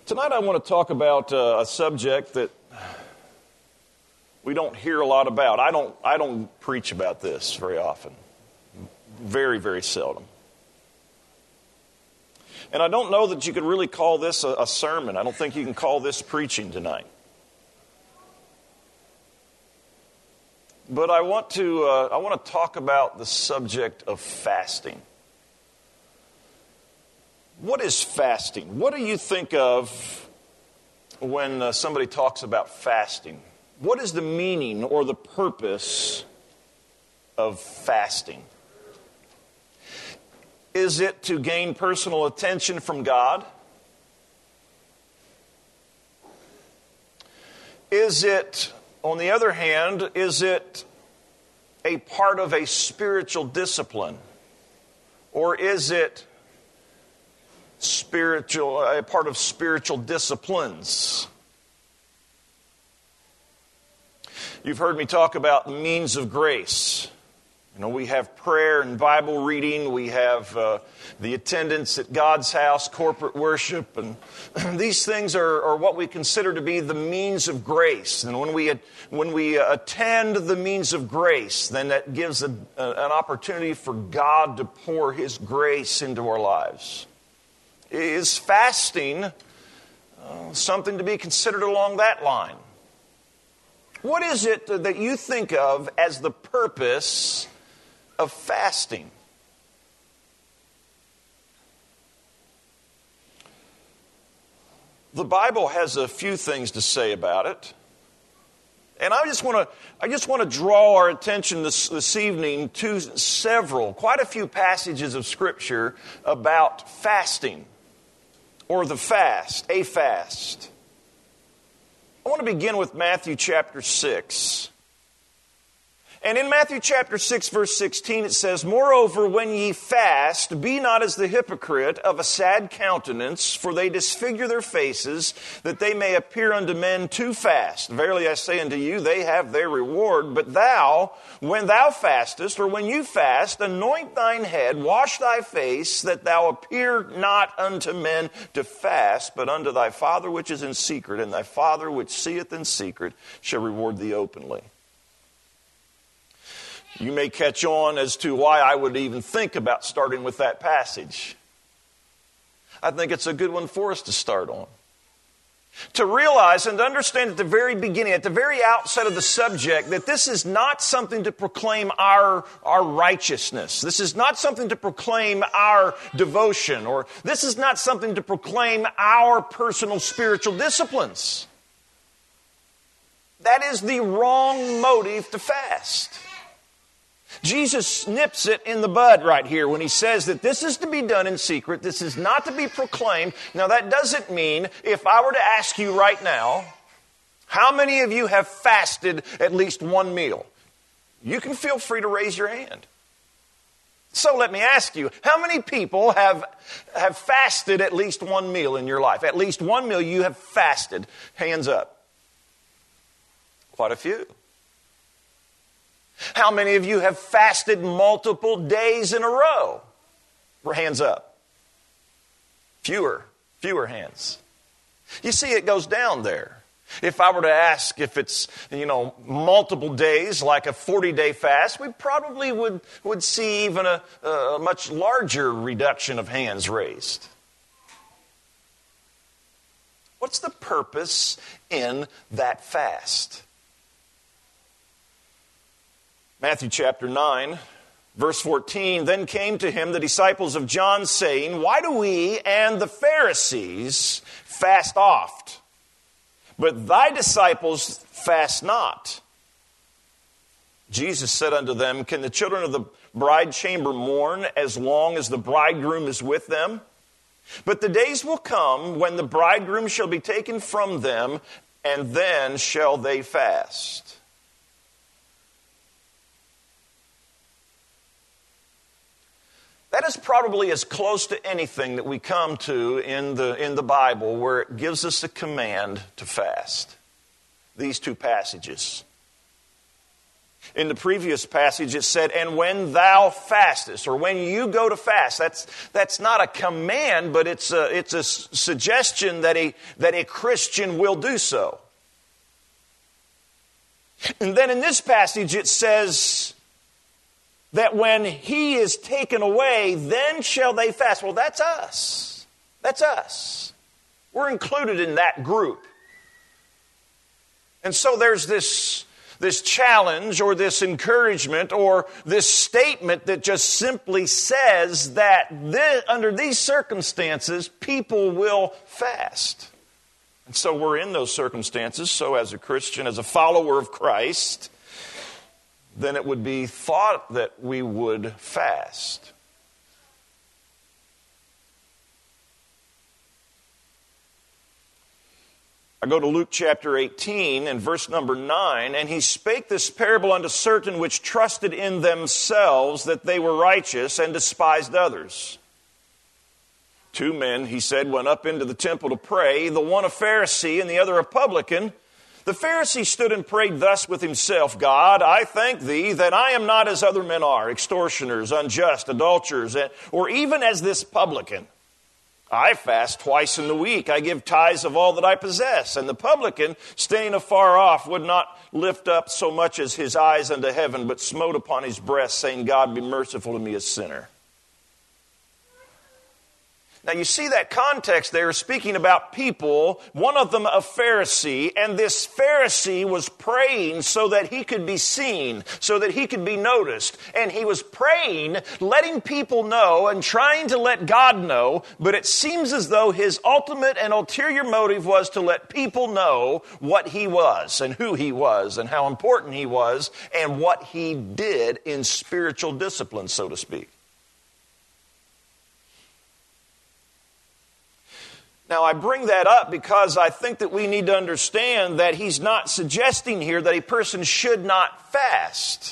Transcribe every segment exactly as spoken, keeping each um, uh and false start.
Tonight I want to talk about uh, a subject that we don't hear a lot about. I don't I don't preach about this very often. Very, very seldom. And I don't know that you could really call this a, a sermon. I don't think you can call this preaching tonight. But I want to uh, I want to talk about the subject of fasting. What is fasting? What do you think of when uh, somebody talks about fasting? What is the meaning or the purpose of fasting? Is it to gain personal attention from God? Is it, on the other hand, is it a part of a spiritual discipline? Or is it spiritual, a part of spiritual disciplines? You've heard me talk about the means of grace. You know, we have prayer and Bible reading. We have uh, the attendance at God's house, corporate worship. And these things are, are what we consider to be the means of grace. And when we when we attend the means of grace, then that gives a, a, an opportunity for God to pour His grace into our lives. Is fasting uh, something to be considered along that line? What is it that you think of as the purpose of fasting? The Bible has a few things to say about it. And I just want to I just want to draw our attention this, this evening to several, quite a few passages of Scripture about fasting. Or the fast, a fast. I want to begin with Matthew chapter six. And in Matthew chapter six, verse sixteen, it says, "Moreover, when ye fast, be not as the hypocrite of a sad countenance, for they disfigure their faces, that they may appear unto men too fast. Verily I say unto you, they have their reward. But thou, when thou fastest, or when you fast, anoint thine head, wash thy face, that thou appear not unto men to fast, but unto thy Father which is in secret, and thy Father which seeth in secret shall reward thee openly." You may catch on as to why I would even think about starting with that passage. I think it's a good one for us to start on. To realize and to understand at the very beginning, at the very outset of the subject, that this is not something to proclaim our, our righteousness. This is not something to proclaim our devotion, or this is not something to proclaim our personal spiritual disciplines. That is the wrong motive to fast. Jesus nips it in the bud right here when he says that this is to be done in secret. This is not to be proclaimed. Now, that doesn't mean, if I were to ask you right now, how many of you have fasted at least one meal? You can feel free to raise your hand. So let me ask you, how many people have, have fasted at least one meal in your life? At least one meal you have fasted. Hands up. Quite a few. How many of you have fasted multiple days in a row? Hands up. Fewer, fewer hands. You see, it goes down there. If I were to ask if it's, you know, multiple days, like a forty-day fast, we probably would, would see even a, a much larger reduction of hands raised. What's the purpose in that fast? Matthew chapter nine, verse fourteen, "Then came to him the disciples of John, saying, Why do we and the Pharisees fast oft, but thy disciples fast not? Jesus said unto them, Can the children of the bride chamber mourn as long as the bridegroom is with them? But the days will come when the bridegroom shall be taken from them, and then shall they fast." That is probably as close to anything that we come to in the, in the Bible where it gives us a command to fast. These two passages. In the previous passage it said, and when thou fastest, or when you go to fast. That's, that's not a command, but it's a, it's a suggestion that a, that a Christian will do so. And then in this passage it says that when he is taken away, then shall they fast. Well, that's us. That's us. We're included in that group. And so there's this, this challenge or this encouragement or this statement that just simply says that this, under these circumstances, people will fast. And so we're in those circumstances. So as a Christian, as a follower of Christ, then it would be thought that we would fast. I go to Luke chapter eighteen and verse number nine, and he spake this parable unto certain which trusted in themselves that they were righteous and despised others. Two men, he said, went up into the temple to pray, the one a Pharisee and the other a publican. The Pharisee stood and prayed thus with himself, God, I thank thee that I am not as other men are, extortioners, unjust, adulterers, or even as this publican. I fast twice in the week. I give tithes of all that I possess. And the publican, staying afar off, would not lift up so much as his eyes unto heaven, but smote upon his breast, saying, God, be merciful to me, a sinner. Now you see that context there speaking about people, one of them a Pharisee, and this Pharisee was praying so that he could be seen, so that he could be noticed. And he was praying, letting people know and trying to let God know, but it seems as though his ultimate and ulterior motive was to let people know what he was and who he was and how important he was and what he did in spiritual discipline, so to speak. Now, I bring that up because I think that we need to understand that he's not suggesting here that a person should not fast.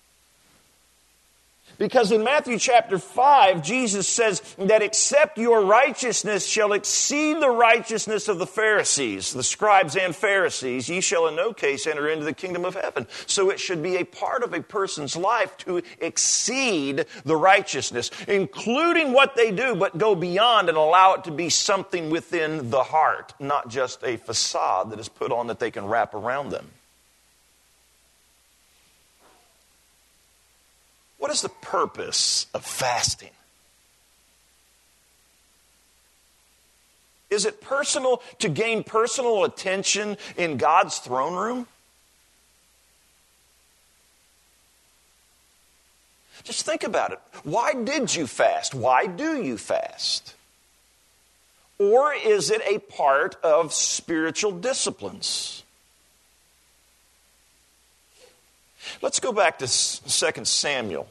Because in Matthew chapter five, Jesus says that except your righteousness shall exceed the righteousness of the Pharisees, the scribes and Pharisees, ye shall in no case enter into the kingdom of heaven. So it should be a part of a person's life to exceed the righteousness, including what they do, but go beyond and allow it to be something within the heart, not just a facade that is put on that they can wrap around them. What is the purpose of fasting? Is it personal, to gain personal attention in God's throne room? Just think about it. Why did you fast? Why do you fast? Or is it a part of spiritual disciplines? Let's go back to Second Samuel.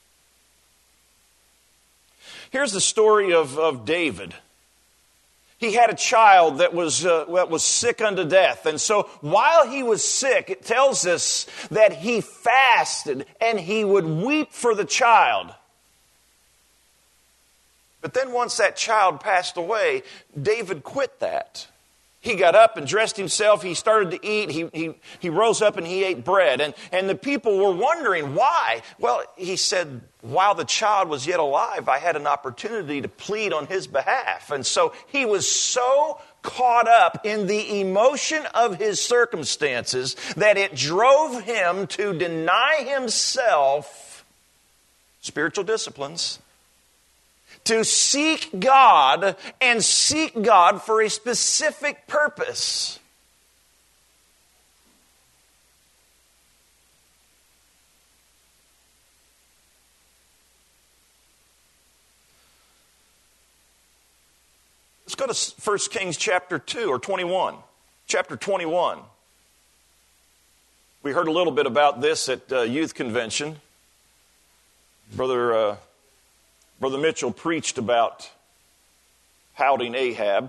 Here's the story of, of David. He had a child that was, uh, that was sick unto death. And so while he was sick, it tells us that he fasted and he would weep for the child. But then once that child passed away, David quit that. He got up and dressed himself. He started to eat. He, he, he rose up and he ate bread. And, and the people were wondering why. Well, he said, while the child was yet alive, I had an opportunity to plead on his behalf. And so he was so caught up in the emotion of his circumstances that it drove him to deny himself spiritual disciplines, to seek God and seek God for a specific purpose. Let's go to First Kings chapter two or twenty-one. Chapter twenty-one. We heard a little bit about this at uh, youth convention. Brother uh, Brother Mitchell preached about pouting Ahab.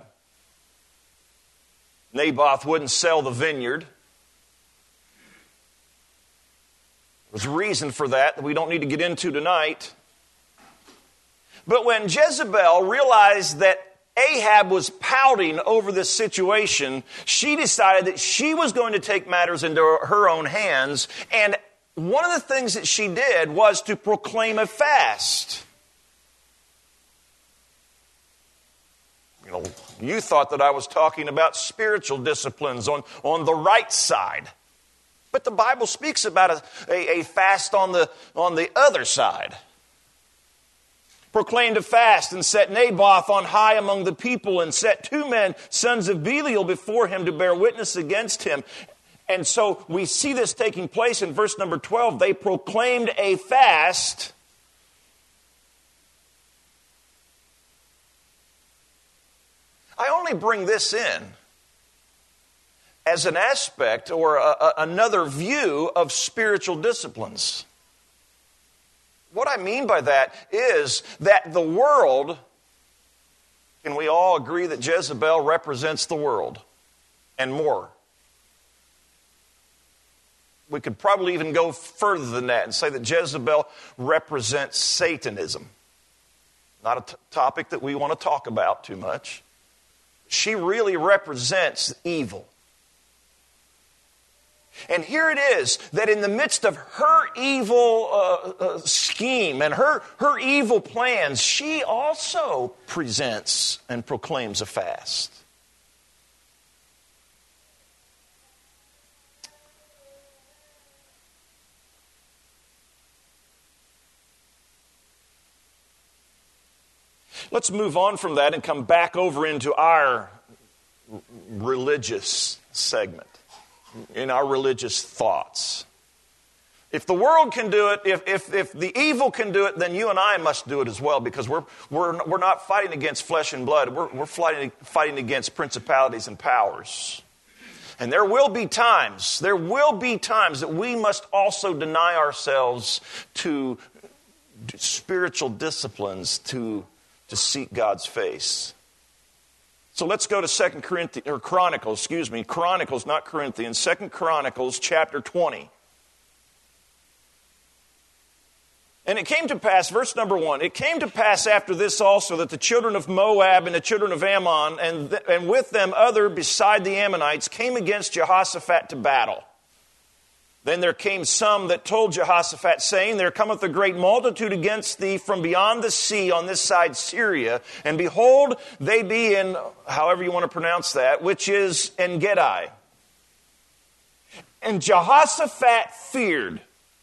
Naboth wouldn't sell the vineyard. There was a reason for that that we don't need to get into tonight. But when Jezebel realized that Ahab was pouting over this situation, she decided that she was going to take matters into her own hands and one of the things that she did was to proclaim a fast. You know, you thought that I was talking about spiritual disciplines on, on the right side. But the Bible speaks about a, a, a fast on the, on the other side. Proclaimed a fast and set Naboth on high among the people and set two men, sons of Belial, before him to bear witness against him. And so we see this taking place in verse number twelve. They proclaimed a fast. I only bring this in as an aspect or a, a, another view of spiritual disciplines. What I mean by that is that the world, can we all agree that Jezebel represents the world and more? We could probably even go further than that and say that Jezebel represents Satanism. Not a t- topic that we want to talk about too much. She really represents evil. And here it is that in the midst of her evil uh, uh, scheme and her, her evil plans, she also presents and proclaims a fast. Let's move on from that and come back over into our religious segment, in our religious thoughts. If the world can do it, if, if, if the evil can do it, then you and I must do it as well, because we're, we're, we're not fighting against flesh and blood. We're, we're fighting, fighting against principalities and powers. And there will be times, there will be times that we must also deny ourselves to spiritual disciplines to to seek God's face. So let's go to Second Corinthians, or Chronicles, excuse me, Chronicles, not Corinthians, Second Chronicles chapter twenty. And it came to pass, verse number one, it came to pass after this also that the children of Moab and the children of Ammon, and, th- and with them other beside the Ammonites, came against Jehoshaphat to battle. Then there came some that told Jehoshaphat, saying, There cometh a great multitude against thee from beyond the sea on this side Syria. And behold, they be in, however you want to pronounce that, which is En-Gedi. And Jehoshaphat feared.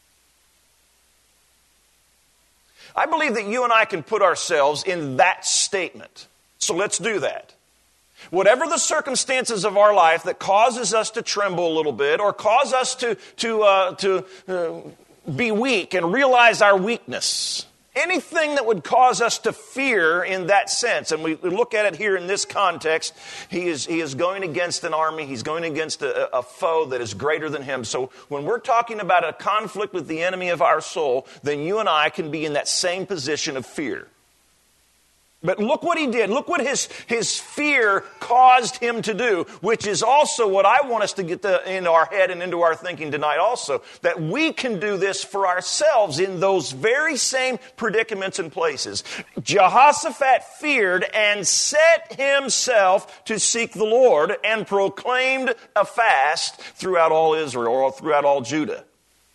I believe that you and I can put ourselves in that statement. So let's do that. Whatever the circumstances of our life that causes us to tremble a little bit or cause us to, to, uh, to uh, be weak and realize our weakness, anything that would cause us to fear in that sense, and we look at it here in this context, he is, he is going against an army, he's going against a, a foe that is greater than him. So when we're talking about a conflict with the enemy of our soul, then you and I can be in that same position of fear. But look what he did. Look what his, his fear caused him to do, which is also what I want us to get the, into our head and into our thinking tonight also, that we can do this for ourselves in those very same predicaments and places. Jehoshaphat feared and set himself to seek the Lord and proclaimed a fast throughout all Israel, or throughout all Judah.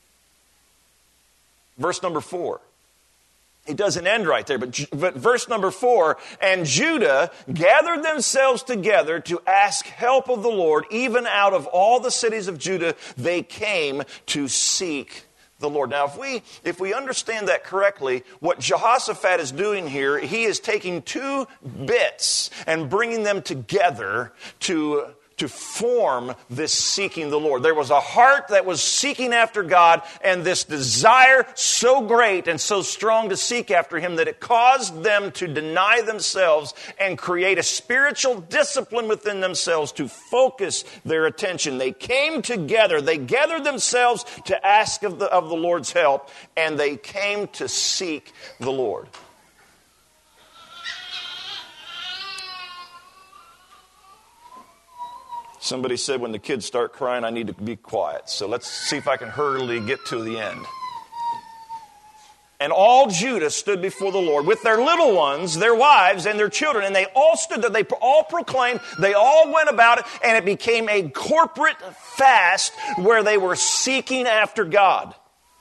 Verse number four. It doesn't end right there, but, but verse number four, and Judah gathered themselves together to ask help of the Lord. Even out of all the cities of Judah, they came to seek the Lord. Now, if we, if we understand that correctly, what Jehoshaphat is doing here, he is taking two bits and bringing them together to to form this seeking the Lord. There was a heart that was seeking after God, and this desire so great and so strong to seek after Him that it caused them to deny themselves and create a spiritual discipline within themselves to focus their attention. They came together. They gathered themselves to ask of the, of the Lord's help, and they came to seek the Lord. Somebody said when the kids start crying, I need to be quiet. So let's see if I can hurriedly get to the end. And all Judah stood before the Lord with their little ones, their wives, and their children. And they all stood there. They all proclaimed. They all went about it. And it became a corporate fast where they were seeking after God.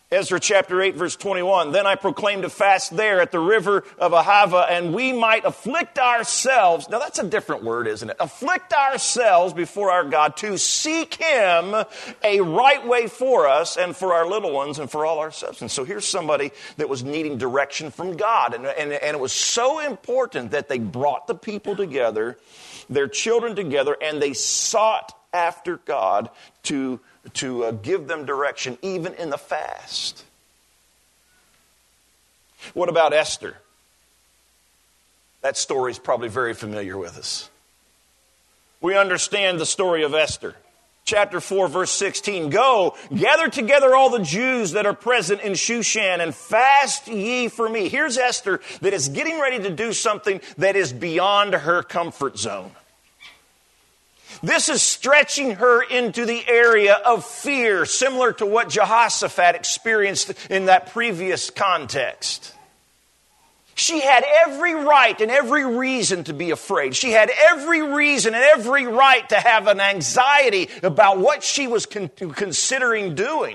Ezra chapter eight, verse twenty-one, then I proclaimed a fast there at the river of Ahava, and we might afflict ourselves. Now that's a different word, isn't it? Afflict ourselves before our God to seek Him a right way for us and for our little ones and for all our substance. So here's somebody that was needing direction from God. And, and, and it was so important that they brought the people together, their children together, and they sought after God to to uh, give them direction, even in the fast. What about Esther? That story is probably very familiar with us. We understand the story of Esther. Chapter four, verse sixteen, go, gather together all the Jews that are present in Shushan, and fast ye for me. Here's Esther that is getting ready to do something that is beyond her comfort zone. This is stretching her into the area of fear, similar to what Jehoshaphat experienced in that previous context. She had every right and every reason to be afraid. She had every reason and every right to have an anxiety about what she was con- considering doing.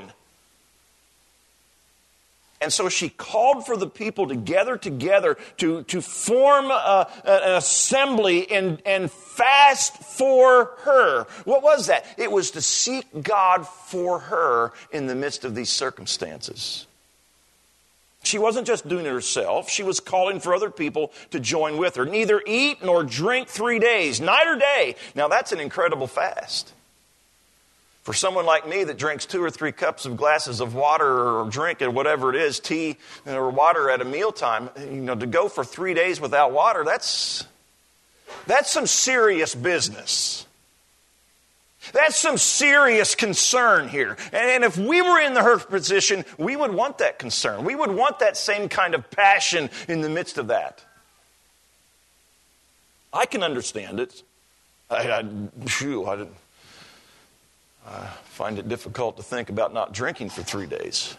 And so she called for the people to gather together to, to form a, an assembly and, and fast for her. What was that? It was to seek God for her in the midst of these circumstances. She wasn't just doing it herself. She was calling for other people to join with her. Neither eat nor drink three days, night or day. Now that's an incredible fast. For someone like me that drinks two or three cups of glasses of water or drink or whatever it is, tea or water at a mealtime, you know, to go for three days without water, that's, that's some serious business. That's some serious concern here. And if we were in her position, we would want that concern. We would want that same kind of passion in the midst of that. I can understand it. I, I, phew, I didn't. I find it difficult to think about not drinking for three days.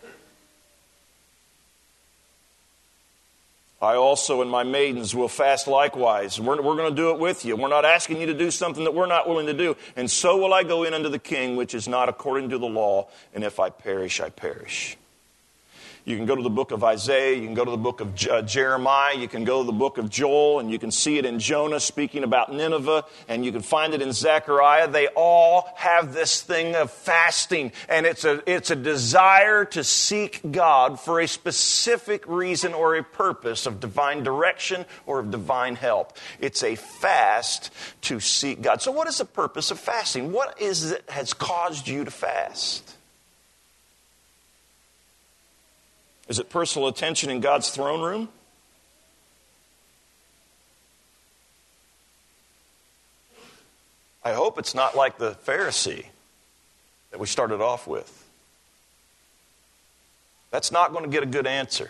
I also and my maidens will fast likewise. We're, we're going to do it with you. We're not asking you to do something that we're not willing to do. And so will I go in unto the king, which is not according to the law. And if I perish, I perish. You can go to the book of Isaiah, you can go to the book of uh, Jeremiah, you can go to the book of Joel, and you can see it in Jonah speaking about Nineveh, and you can find it in Zechariah. They all have this thing of fasting, and it's a, it's a desire to seek God for a specific reason or a purpose of divine direction or of divine help. It's a fast to seek God. So what is the purpose of fasting? What is it that has caused you to fast? Is it personal attention in God's throne room? I hope it's not like the Pharisee that we started off with. That's not going to get a good answer.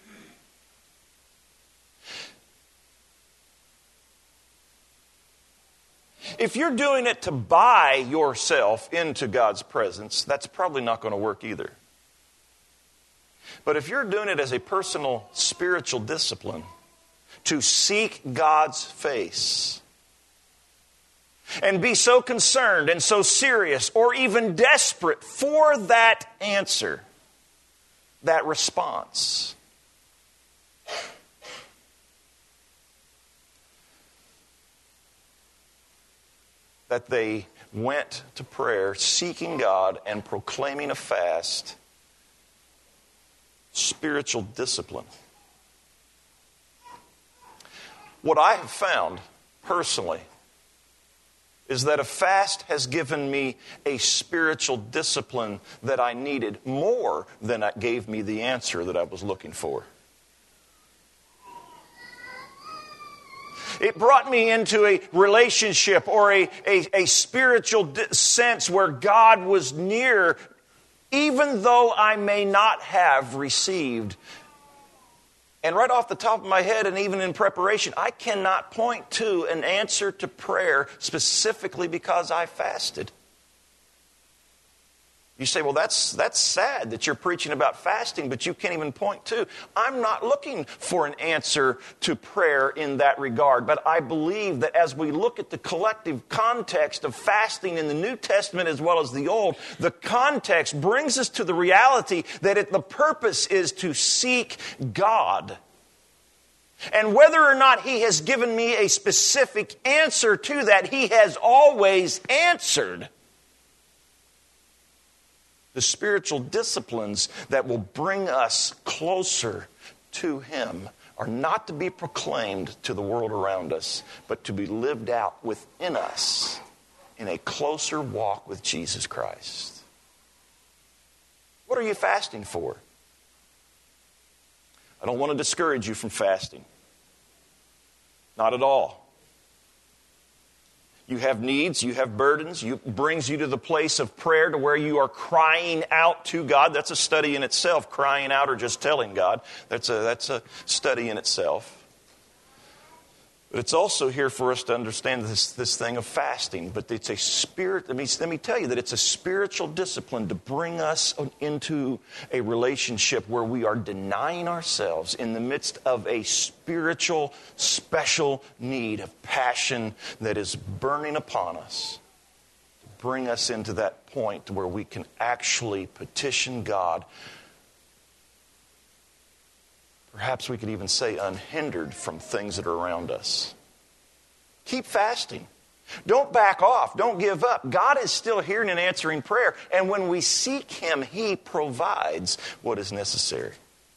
If you're doing it to buy yourself into God's presence, that's probably not going to work either. But if you're doing it as a personal spiritual discipline to seek God's face and be so concerned and so serious or even desperate for that answer, that response, that they went to prayer seeking God and proclaiming a fast, spiritual discipline. What I have found personally is that a fast has given me a spiritual discipline that I needed more than it gave me the answer that I was looking for. It brought me into a relationship or a, a, a spiritual sense where God was near, even though I may not have received. And right off the top of my head, and even in preparation, I cannot point to an answer to prayer specifically because I fasted. You say, well, that's that's sad that you're preaching about fasting, but you can't even point to. I'm not looking for an answer to prayer in that regard, but I believe that as we look at the collective context of fasting in the New Testament as well as the Old, the context brings us to the reality that it, the purpose is to seek God. And whether or not He has given me a specific answer to that, He has always answered. The spiritual disciplines that will bring us closer to Him are not to be proclaimed to the world around us, but to be lived out within us in a closer walk with Jesus Christ. What are you fasting for? I don't want to discourage you from fasting. Not at all. You have needs, you have burdens, you brings you to the place of prayer to where you are crying out to God. That's a study in itself, crying out or just telling God. That's a, that's a study in itself. But it's also here for us to understand this, this thing of fasting. But it's a spirit, let me, let me tell you that it's a spiritual discipline to bring us into a relationship where we are denying ourselves in the midst of a spiritual, special need of passion that is burning upon us. To bring us into that point where we can actually petition God. Perhaps we could even say unhindered from things that are around us. Keep fasting. Don't back off. Don't give up. God is still hearing and answering prayer. And when we seek Him, He provides what is necessary.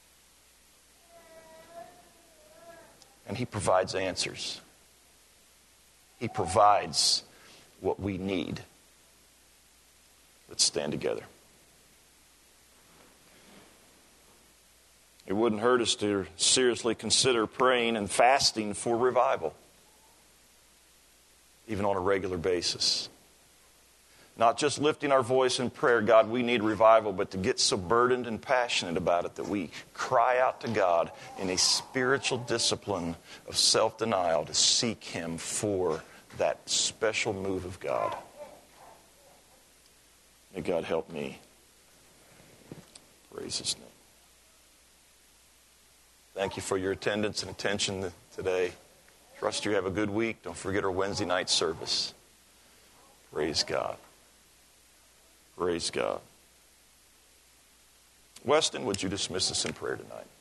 And He provides answers. He provides what we need. Let's stand together. It wouldn't hurt us to seriously consider praying and fasting for revival, even on a regular basis. Not just lifting our voice in prayer, God, we need revival, but to get so burdened and passionate about it that we cry out to God in a spiritual discipline of self-denial to seek Him for that special move of God. May God help me. Praise His name. Thank you for your attendance and attention today. Trust you have a good week. Don't forget our Wednesday night service. Praise God. Praise God. Weston, would you dismiss us in prayer tonight?